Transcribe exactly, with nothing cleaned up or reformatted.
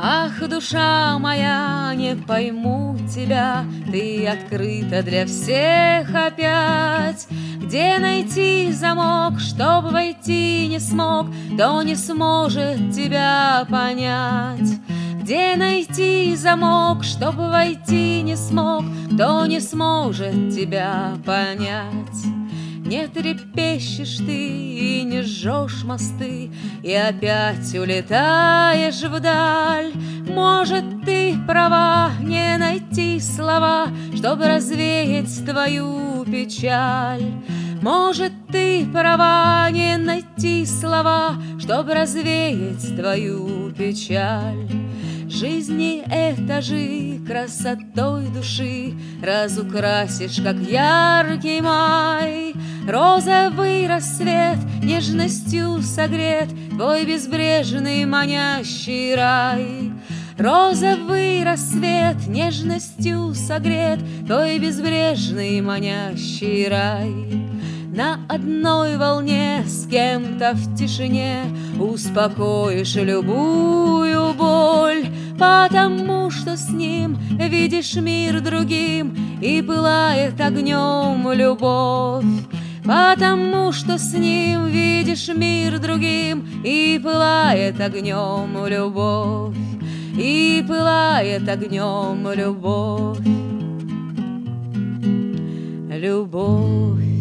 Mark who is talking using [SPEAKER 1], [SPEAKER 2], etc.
[SPEAKER 1] Ах, душа моя, не пойму тебя, ты открыта для всех опять. Где найти замок, чтоб войти не смог, кто не сможет тебя понять? Где найти замок, чтоб войти не смог, кто не сможет тебя понять? Не трепещешь ты и не жжешь мосты, и опять улетаешь вдаль. Может, ты права, не найти слова, чтоб развеять твою печаль. Может, ты права, не найти слова, чтоб развеять твою печаль. Жизни этажи красотой души разукрасишь, как яркий май. Розовый рассвет нежностью согрет твой безбрежный манящий рай. Розовый рассвет нежностью согрет твой безбрежный манящий рай. На одной волне с кем-то в тишине успокоишь любую боль, потому что с ним видишь мир другим и пылает огнем любовь. Потому что с ним видишь мир другим и пылает огнем любовь, и пылает огнем любовь, любовь.